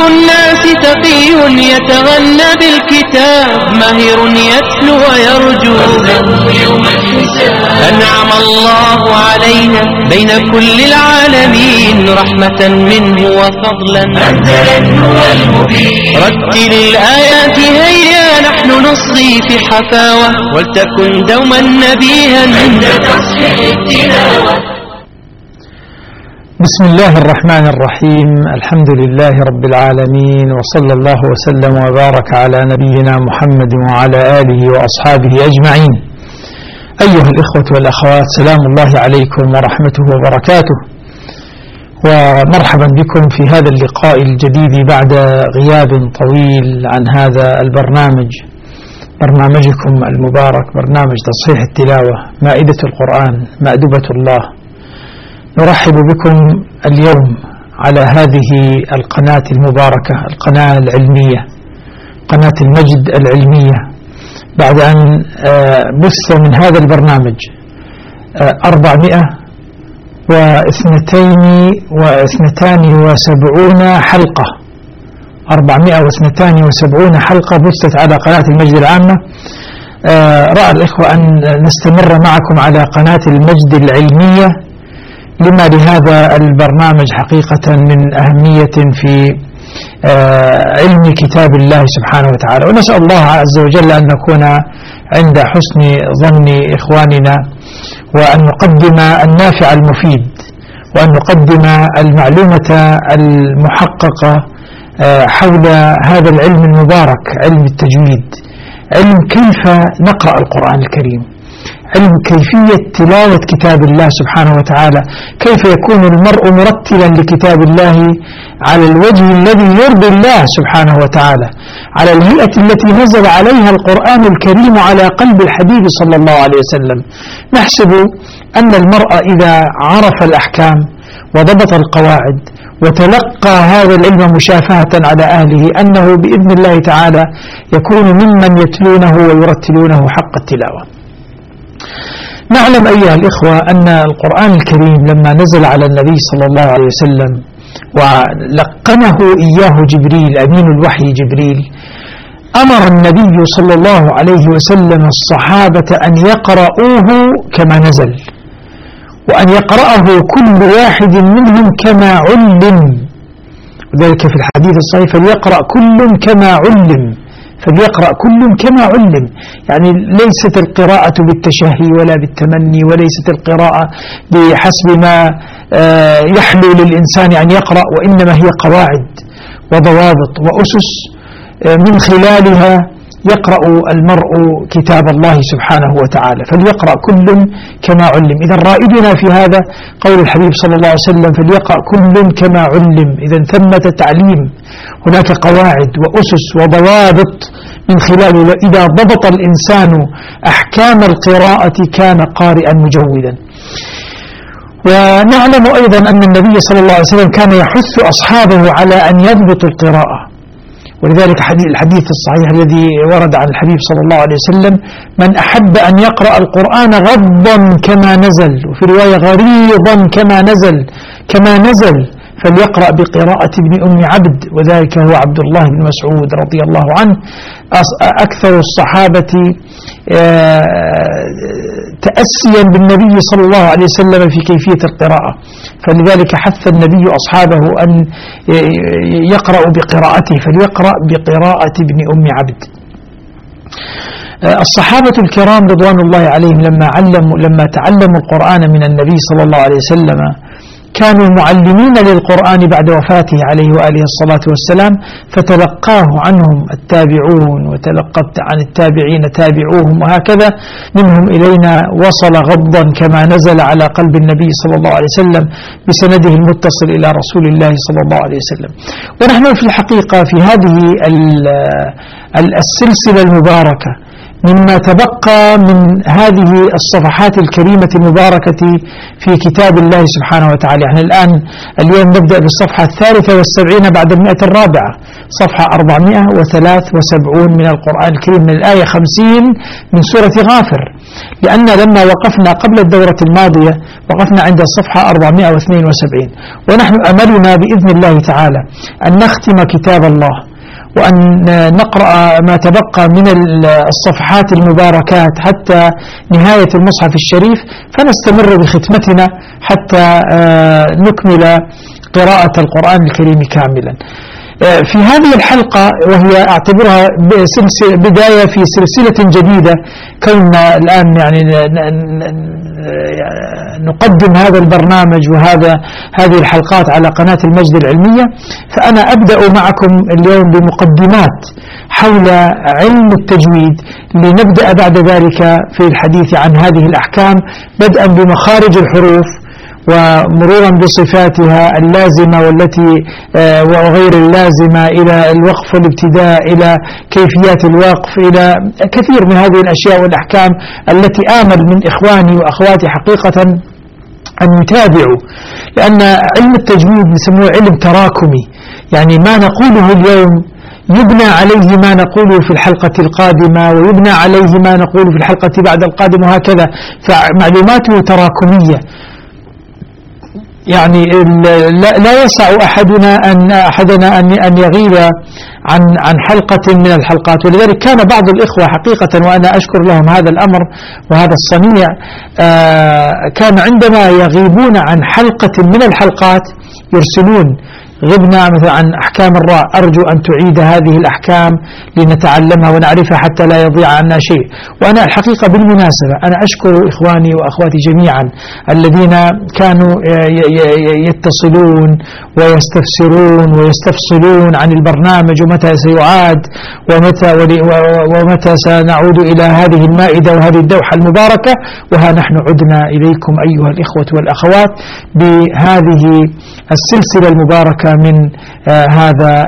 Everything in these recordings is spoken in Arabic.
الناس تقي يتغنى بالكتاب ماهر يتلو ويرجو يوم الحساب. أنعم الله علينا بين كل العالمين رحمة منه وفضلا أنزل النور المبين. رتل الآيات هيا نحن نصغي في حفاوة ولتكن دوما نبيها عند تصحيح التلاوة. بسم الله الرحمن الرحيم. الحمد لله رب العالمين، وصلى الله وسلم وبارك على نبينا محمد وعلى آله وأصحابه أجمعين. أيها الإخوة والأخوات، سلام الله عليكم ورحمته وبركاته، ومرحبا بكم في هذا اللقاء الجديد بعد غياب طويل عن هذا البرنامج، برنامجكم المبارك، برنامج تصحيح التلاوة، مائدة القرآن، مأدبة الله. نرحب بكم اليوم على هذه القناة المباركة، القناة العلمية، قناة المجد العلمية، بعد أن بث من هذا البرنامج 472 حلقة، 472 حلقة بثت على قناة المجد العامة. رأى الإخوة أن نستمر معكم على قناة المجد العلمية لما لهذا البرنامج حقيقة من أهمية في علم كتاب الله سبحانه وتعالى، ونسأل الله عز وجل أن نكون عند حسن ظن إخواننا، وأن نقدم النافع المفيد، وأن نقدم المعلومة المحققة حول هذا العلم المبارك، علم التجويد، علم كيف نقرأ القرآن الكريم، علم كيفية تلاوة كتاب الله سبحانه وتعالى، كيف يكون المرء مرتلا لكتاب الله على الوجه الذي يرضي الله سبحانه وتعالى، على الهيئة التي نزل عليها القرآن الكريم على قلب الحبيب صلى الله عليه وسلم. نحسب أن المرء إذا عرف الأحكام وضبط القواعد وتلقى هذا العلم مشافهة على أهله أنه بإذن الله تعالى يكون ممن يتلونه ويرتلونه حق التلاوة. نعلم أيها الإخوة أن القرآن الكريم لما نزل على النبي صلى الله عليه وسلم ولقنه إياه جبريل أمين الوحي جبريل، أمر النبي صلى الله عليه وسلم الصحابة أن يقرؤوه كما نزل، وأن يقرأه كل واحد منهم كما علم، وذلك في الحديث الصحيح فليقرأ كل كما علم، فليقرأ كل كما علم، يعني ليست القراءة بالتشهي ولا بالتمني، وليست القراءة بحسب ما يحلو للإنسان أن يقرأ، وإنما هي قواعد وضوابط وأسس من خلالها يقرأ المرء كتاب الله سبحانه وتعالى. فليقرأ كل كما علم. إذا رائدنا في هذا قول الحبيب صلى الله عليه وسلم فليقرأ كل كما علم. إذا ثمة تعليم، هناك قواعد وأسس وضوابط من خلاله، إذا ضبط الإنسان أحكام القراءة كان قارئا مجودا. ونعلم أيضا أن النبي صلى الله عليه وسلم كان يحث أصحابه على أن يضبطوا القراءة، ولذلك الحديث الصحيح الذي ورد عن الحبيب صلى الله عليه وسلم من أحب أن يقرأ القرآن غضا كما نزل، وفي رواية غريضا كما نزل فليقرأ بقراءة ابن أم عبد، وذلك هو عبد الله بن مسعود رضي الله عنه، أكثر الصحابة تأسيا بالنبي صلى الله عليه وسلم في كيفية القراءة، فلذلك حث النبي أصحابه أن يقرأوا بقراءته، فليقرأ بقراءة ابن أم عبد. الصحابة الكرام رضوان الله عليهم لما تعلموا القرآن من النبي صلى الله عليه وسلم كانوا معلمين للقرآن بعد وفاته عليه وآله الصلاة والسلام، فتلقاه عنهم التابعون، وتلقت عن التابعين تابعوهم، وهكذا منهم إلينا وصل غضا كما نزل على قلب النبي صلى الله عليه وسلم بسنده المتصل إلى رسول الله صلى الله عليه وسلم. ونحن في الحقيقة في هذه السلسلة المباركة مما تبقى من هذه الصفحات الكريمة المباركة في كتاب الله سبحانه وتعالى. يعني اليوم نبدأ بالصفحة 73 بعد 100 الرابعة، صفحة 473 من القرآن الكريم، من الآية 50 من سورة غافر. لأن لما وقفنا قبل الدورة الماضية وقفنا عند الصفحة 472، ونحن أملنا بإذن الله تعالى أن نختم كتاب الله وأن نقرأ ما تبقى من الصفحات المباركات حتى نهاية المصحف الشريف، فنستمر بختمتنا حتى نكمل قراءة القرآن الكريم كاملا. في هذه الحلقة، وهي أعتبرها بداية في سلسلة جديدة، كوننا الآن يعني نقدم هذا البرنامج هذه الحلقات على قناة المجد العلمية، فأنا أبدأ معكم اليوم بمقدمات حول علم التجويد، لنبدأ بعد ذلك في الحديث عن هذه الأحكام، بدءا بمخارج الحروف ومرورا بصفاتها اللازمة والتي وغير اللازمة، إلى الوقف والابتداء، إلى كيفيات الوقف، إلى كثير من هذه الأشياء والأحكام التي آمل من إخواني وأخواتي حقيقة أن يتابعوا، لأن علم التجويد نسموه علم تراكمي، يعني ما نقوله اليوم يبنى عليه ما نقوله في الحلقة القادمة، ويبنى عليه ما نقوله في الحلقة بعد القادمة، وهكذا، فمعلوماته تراكمية. يعني لا يسع أحدنا أن يغيب عن حلقة من الحلقات، ولذلك كان بعض الإخوة حقيقة، وأنا أشكر لهم هذا الأمر وهذا الصنيع، كان عندما يغيبون عن حلقة من الحلقات يرسلون: غبنا مثلا عن أحكام الراء، أرجو أن تعيد هذه الأحكام لنتعلمها ونعرفها حتى لا يضيع عنا شيء. وأنا الحقيقة بالمناسبة أنا أشكر إخواني وأخواتي جميعا الذين كانوا يتصلون ويستفسرون ويستفصلون عن البرنامج ومتى سيعاد ومتى سنعود إلى هذه المائدة وهذه الدوحة المباركة. وها نحن عدنا إليكم أيها الإخوة والأخوات بهذه السلسلة المباركة من هذا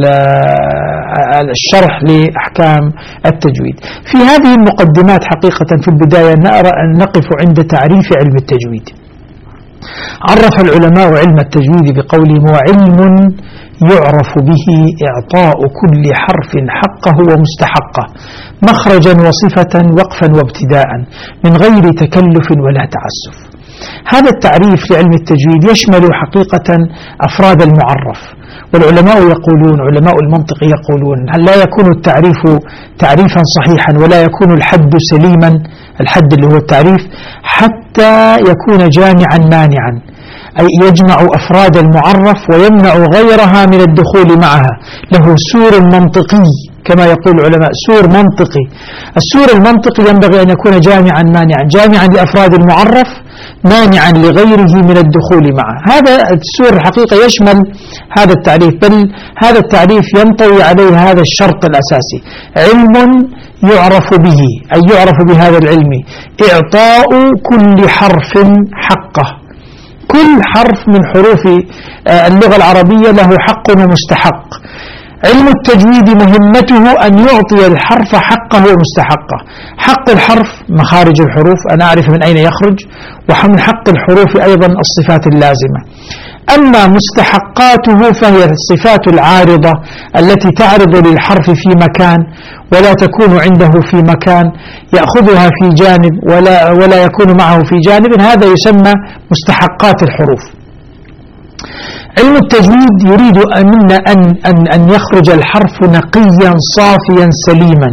الشرح لأحكام التجويد. في هذه المقدمات حقيقة في البداية نرى أن نقف عند تعريف علم التجويد. عرف العلماء علم التجويد بقولهم: هو علم يعرف به إعطاء كل حرف حقه ومستحقه، مخرجا وصفة، وقفا وابتداء، من غير تكلف ولا تعسف. هذا التعريف لعلم التجويد يشمل حقيقة أفراد المعرف، والعلماء يقولون، علماء المنطق يقولون: هل لا يكون التعريف تعريفا صحيحا ولا يكون الحد سليما، الحد اللي هو التعريف، حتى يكون جامعا مانعا، أي يجمع أفراد المعرف ويمنع غيرها من الدخول معها، له سور منطقي كما يقول العلماء، سور منطقي. السور المنطقي ينبغي أن يكون جامعا مانعا، جامعا لأفراد المعرف، مانعا لغيره من الدخول معه. هذا السور الحقيقة يشمل هذا التعريف، بل هذا التعريف ينطوي عليه هذا الشرط الأساسي: علم يعرف به، أي يعرف بهذا العلم إعطاء كل حرف حقه. كل حرف من حروف اللغة العربية له حق ومستحق. علم التجويد مهمته أن يعطي الحرف حقه ومستحقه. حق الحرف مخارج الحروف، أنا أعرف من أين يخرج، ومن حق الحروف أيضا الصفات اللازمة. أما مستحقاته فهي الصفات العارضة التي تعرض للحرف في مكان ولا تكون عنده في مكان، يأخذها في جانب ولا يكون معه في جانب، هذا يسمى مستحقات الحروف. علم التجويد يريد منا أن يخرج الحرف نقيا صافيا سليما،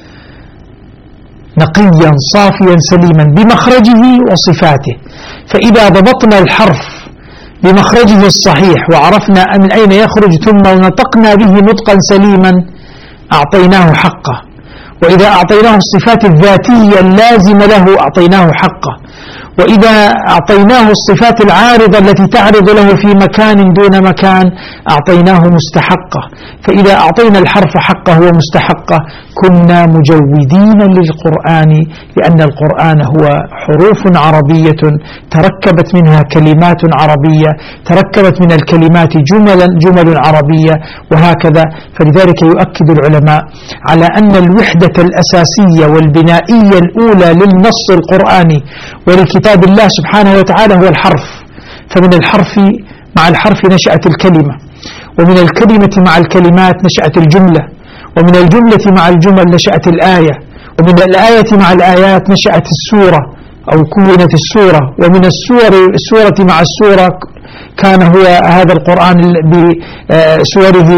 نقيا صافيا سليما بمخرجه وصفاته. فإذا ضبطنا الحرف بمخرجه الصحيح وعرفنا من أين يخرج ثم نطقنا به نطقا سليما أعطيناه حقه، وإذا أعطيناه الصفات الذاتية اللازمة له أعطيناه حقه، وإذا أعطيناه الصفات العارضة التي تعرض له في مكان دون مكان أعطيناه مستحقه. فإذا أعطينا الحرف حقه ومستحقه كنا مجودين للقرآن، لأن القرآن هو حروف عربية تركبت منها كلمات عربية، تركبت من الكلمات جمل عربية، وهكذا. فلذلك يؤكد العلماء على أن الوحدة الأساسية والبنائية الأولى للنص القرآني ولكتاب الله سبحانه وتعالى هو الحرف. فمن الحرف، مع الحرف نشأت الكلمة، ومن الكلمة مع الكلمات نشأت الجملة، ومن الجملة مع الجمل نشأت الآية، ومن الآية مع الآيات نشأت السورة أو كونت السورة، ومن السورة مع السورة كان هو هذا القرآن بسوره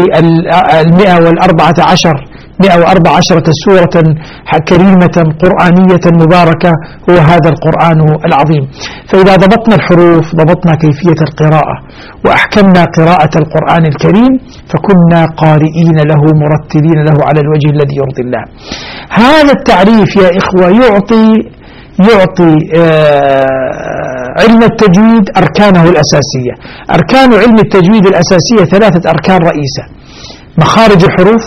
114 سورة كريمة قرآنية مباركة، هو هذا القرآن العظيم. فإذا ضبطنا الحروف ضبطنا كيفية القراءة وأحكمنا قراءة القرآن الكريم، فكنا قارئين له مرتلين له على الوجه الذي يرضي الله. هذا التعريف يا إخوة يعطي علم التجويد أركانه الأساسية. أركان علم التجويد الأساسية 3 أركان رئيسة: مخارج الحروف،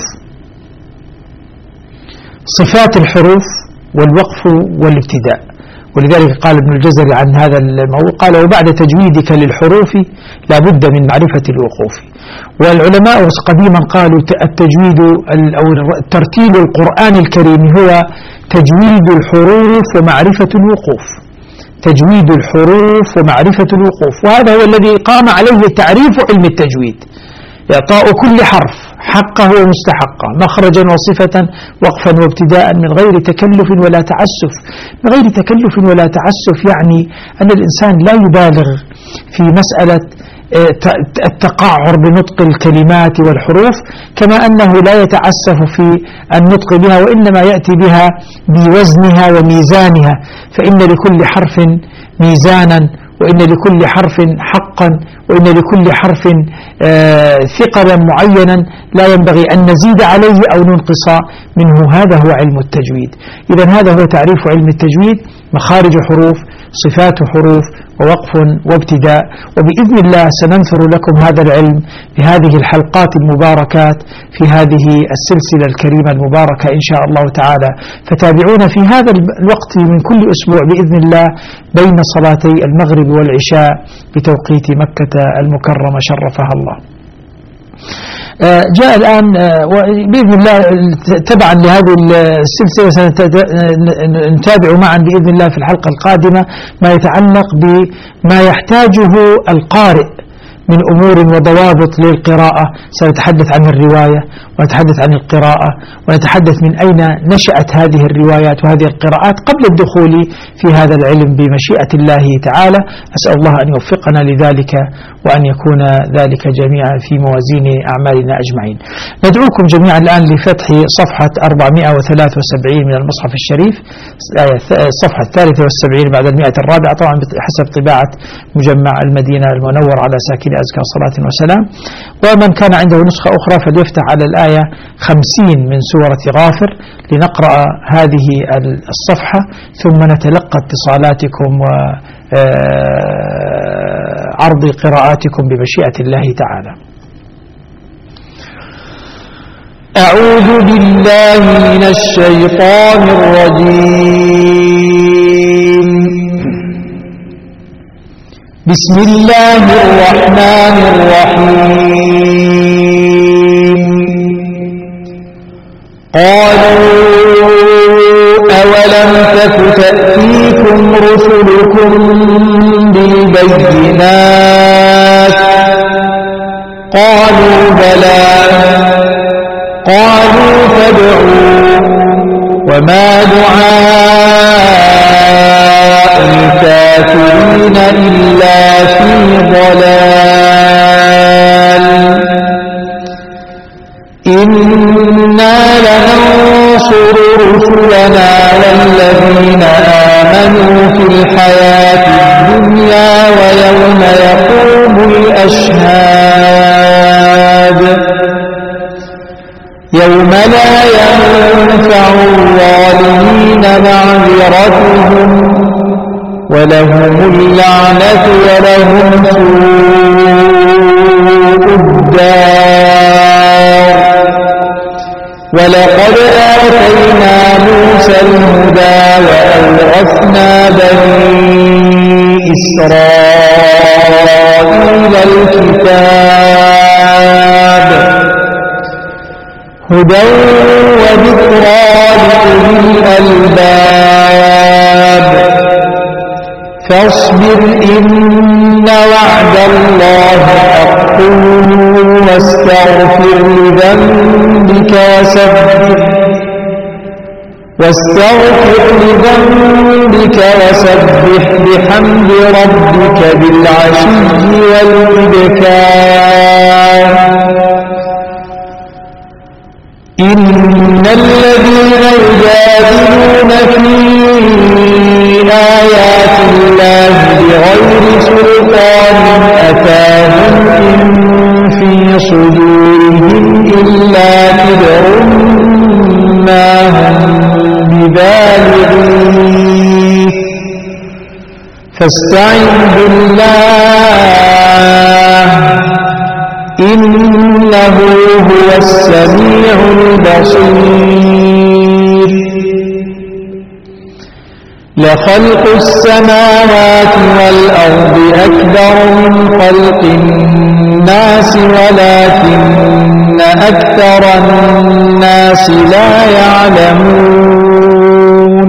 صفات الحروف، والوقف والابتداء. ولذلك قال ابن الجزري عن هذا الموضوع قال: وبعد تجويدك للحروف لا بد من معرفة الوقوف. والعلماء قديما قالوا التجويد أو ترتيل القرآن الكريم هو تجويد الحروف ومعرفة الوقوف، تجويد الحروف ومعرفة الوقوف. وهذا هو الذي قام عليه تعريف علم التجويد: إعطاء كل حرف حقه ومستحقه، مخرجا وصفة، وقفا وابتداء، من غير تكلف ولا تعسف. من غير تكلف ولا تعسف يعني أن الإنسان لا يبالغ في مسألة التقعر بنطق الكلمات والحروف، كما أنه لا يتعسف في النطق بها، وإنما يأتي بها بوزنها وميزانها، فإن لكل حرف ميزانا، وإن لكل حرف حقا، وإن لكل حرف ثقلا معينا لا ينبغي أن نزيد عليه أو ننقص منه. هذا هو علم التجويد. إذن هذا هو تعريف علم التجويد: مخارج حروف، صفات حروف، ووقف وابتداء. وبإذن الله سننثر لكم هذا العلم بهذه الحلقات المباركات في هذه السلسلة الكريمة المباركة إن شاء الله تعالى. فتابعونا في هذا الوقت من كل أسبوع بإذن الله بين صلاتي المغرب والعشاء بتوقيت مكة المكرمة شرفها الله. جاء الآن بإذن الله تبعا لهذه السلسلة سنتابع معا بإذن الله في الحلقة القادمة ما يتعلق بما يحتاجه القارئ من أمور وضوابط للقراءة. سنتحدث عن الرواية ونتحدث عن القراءة ونتحدث من أين نشأت هذه الروايات وهذه القراءات قبل الدخول في هذا العلم بمشيئة الله تعالى. أسأل الله أن يوفقنا لذلك وأن يكون ذلك جميعا في موازين أعمالنا أجمعين. ندعوكم جميعا الآن لفتح صفحة 473 من المصحف الشريف، الصفحة 73 بعد 104 طبعا حسب طباعة مجمع المدينة المنور على ساكن أزكى صلاة وسلام. ومن كان عنده نسخة أخرى فليفتح على الآية 50 من سورة غافر لنقرأ هذه الصفحة، ثم نتلقى اتصالاتكم وعرض قراءاتكم بمشيئة الله تعالى. أعوذ بالله من الشيطان الرجيم. بسم الله الرحمن الرحيم. قالوا أولم تك تأتيكم رسلكم بالبينات؟ قالوا بلى. قالوا فادعوا. وما دعاء الكافرين إلا في ضلال. إنا لننصر رسلنا والذين آمنوا في الحياة الدنيا ويوم يقوم الأشهاد. يوم لا ينفع الظالمين معذرتهم ولهم اللعنة ولهم سوء الدار. ولقد آتينا موسى الهدى وأورثنا بني إسرائيل الكتاب هدى وذكرى لأولي الألباب. فاصبر إن وعد الله حق واستغفر لذنبك وسبح بحمد ربك بالعشي والإبكار إن الذين يجادلون في آيات الله بغير سلطان أتاهم إن في صدورهم إلا كبر ما هم ببالغيه فاستعن بالله إنه هو السميع البصير لخلق السماوات والأرض أكبر من خلق الناس ولكن أكثر الناس لا يعلمون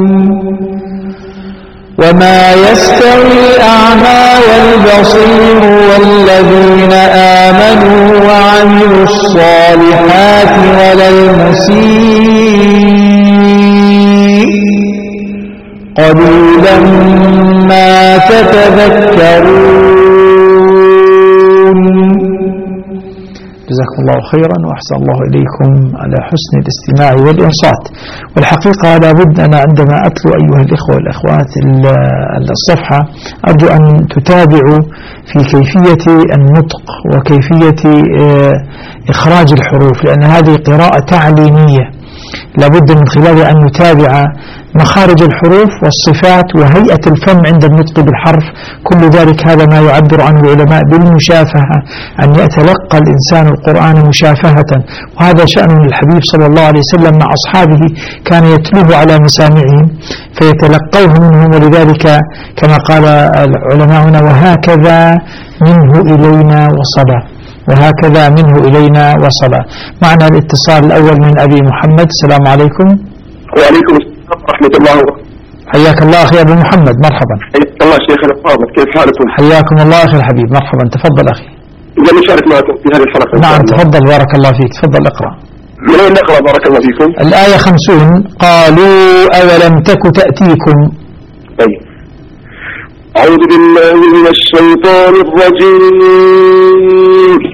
وما يستوي الأعمى والبصير والذين آمنوا وعملوا الصالحات ولا المسيء قليلا ما تتذكرون. جزاكم الله خيرا وأحسن الله إليكم على حسن الاستماع والإنصات. والحقيقة لابد أنا عندما أتلو أيها الإخوة والأخوات الصفحة أرجو أن تتابعوا في كيفية النطق وكيفية إخراج الحروف، لأن هذه قراءة تعليمية لابد من خلالها أن نتابع مخارج الحروف والصفات وهيئة الفم عند النطق بالحرف. كل ذلك هذا ما يعبر عنه العلماء بالمشافهة، أن يتلقى الإنسان القرآن مشافهة، وهذا شأن الحبيب صلى الله عليه وسلم مع أصحابه، كان يتلوه على مسامعهم فيتلقوه منهم. ولذلك كما قال علماؤنا وهكذا منه إلينا وصلا، وهكذا منه إلينا وصلا. معنا الاتصال الأول من أبي محمد. السلام عليكم. وعليكم السلام ورحمة الله وبركاته. حياك الله أخي أبو محمد، مرحبا. حياك الله شيخنا الفاضل، كيف حالكم؟ حياكم الله أخي الحبيب، مرحبا. تفضل أخي. إذا نشارك معكم في هذه الحلقة. نعم تفضل بارك الله فيك، تفضل اقرأ. من أين نقرأ بارك الله فيكم؟ الآية 50. قالوا أولم تك تأتيكم. طيب. أعوذ بالله من الشيطان الرجيم.